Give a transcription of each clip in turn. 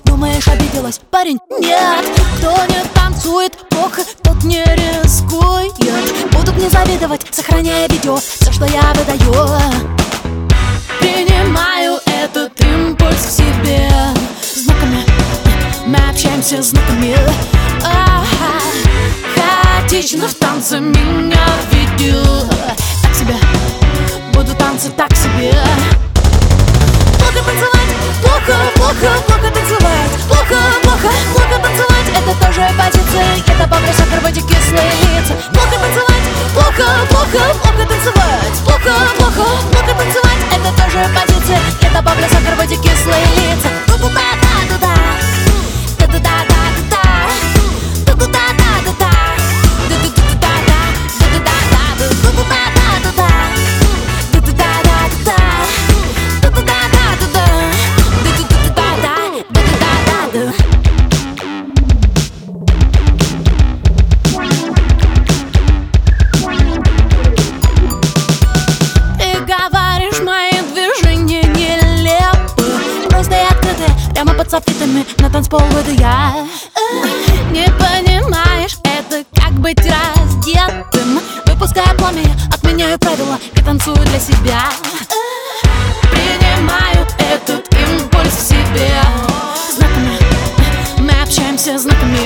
Думаешь, обиделась? Парень, нет. Кто не танцует плохо, тот не рискует. Будут мне завидовать, сохраняя видео все, что я выдаю. Принимаю этот импульс в себе. Знаками мы общаемся знаками. Хаотично в танце меня ведет. Так себе, буду танцы так себе. Плохо танцевать, плохо, плохо, плохо танцевать. Плохо, плохо, плохо танцевать. Это тоже позиция, это бабля, сахар, водик, кислые лица. Плохо танцевать, плохо, плохо, плохо танцевать. Плохо, плохо, плохо танцевать. Это тоже позиция, это бабля, сахар, водик, кислые лица. Ту-ту-та-та-ту-та, ту-ту-та-та-ту-та, ту-ту-та-та-ту-та, ту-ту-та-та, ту-ту-та-та, ту-ту-та-та-ту-та, ту-ту-та-та-ту-та. Ты говоришь, мои движения нелепы, просто и открыты, прямо под софитами на танцпол выйду я. Не понимаешь, это как быть раздетым. Выпуская пламя, отменяю правила, я танцую для себя. Принимаю этот импульс в себе. Знаками мы общаемся знаками.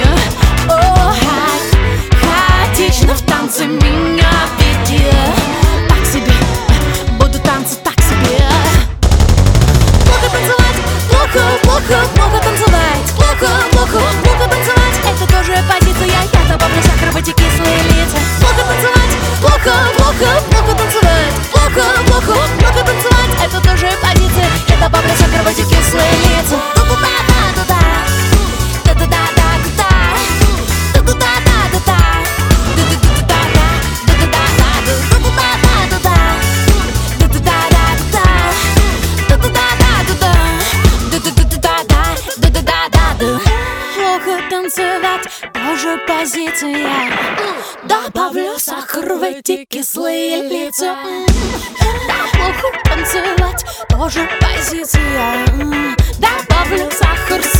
Хаотично в танце меня ведет. Так себе, буду танцы так себе. Плохо танцевать, плохо, плохо, плохо танцевать. Плохо, плохо, плохо танцевать. Это тоже позиция, я добавлю сахар, водик, кислые лица. Плохо танцевать, плохо, плохо, плохо танцевать. Плохо, плохо, плохо танцевать. Это тоже позиция, я добавлю сахар, водик, кислые лица. Ту-ту-та-та-ту-та, ту-ту-та-та-ту-та, ту-ту-та-та-ту-та, ту-ту-та-та, ту-ту-та-та-ту-та, ту-ту-та-та-ту-та, ту-ту-та-та-ту-та, ту-ту-та-та, ту-ту-та-та-ту. Плохо танцевать, тоже позиция. Добавлю сахар в эти кислые лица. Плохо танцевать, тоже позиция. Добавлю сахар.